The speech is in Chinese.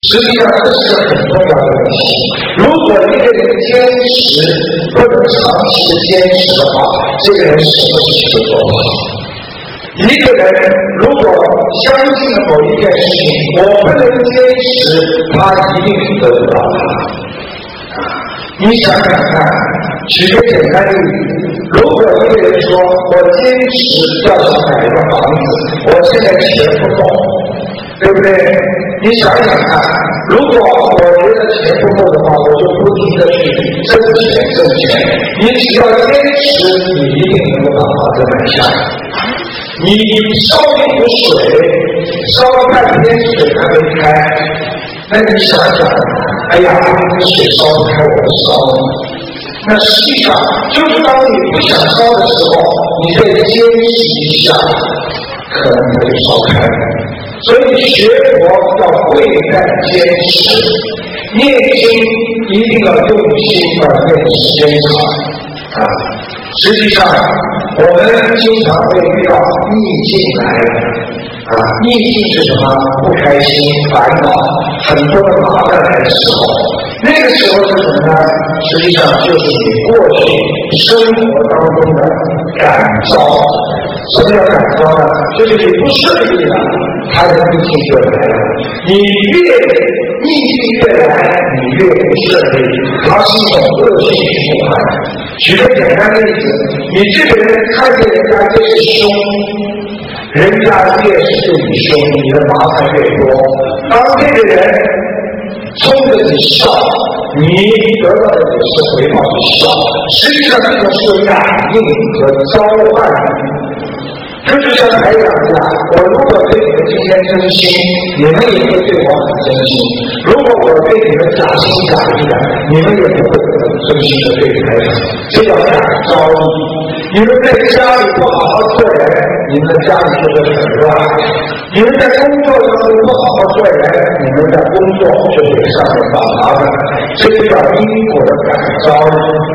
实际上这是个很重要的问题。如果一个人坚持不能长期的坚持的话，这个人什么事情都做不好。一个人如果相信了某一件事情，我不能坚持，他一定得不到它。你想想看，举个简单的例子，如果一个人说我坚持要想买一个房子，我现在钱不够，对不对？你想想看，如果我觉得钱不够的话，我就不停的去挣钱。你只要坚持，你一定能够把房子买下来。你烧一壶水，烧了半天水还没开，那你想想，哎呀，这水烧不开，我不烧了。那实际上就是当你不想烧的时候，你再坚持一下，可能它就烧开了。所以学佛要贵在坚持，念经一定要用心，而念时间长啊。实际上我们经常会遇到逆境来了啊，逆境是什么？不开心、烦恼，很多的麻烦来的时候，那个时候是什么呢？实际上就是你过去生活当中的感召。什么叫感召呢？就是你不顺利了，它的逆境就来了。你逆境越来，你越不顺利，它是一种恶性循环。举个简单的例子，你这个人看见人家越是凶，人家越是对你凶，你的麻烦越多。当这个人冲着你笑，你得到的也是回报的笑。实际上这种是感应和召唤。这就像台长一样，我如果对你们今天真心，你们也会对我很真心；如果我对你们假心假意的，你们也不会很真心的对台长。这叫感召力。你们在家里不好好做人，你们的家里就会很乱；你们在工作当中不好好做人，你们的工作就会上面把麻烦。这就叫因果的感召力。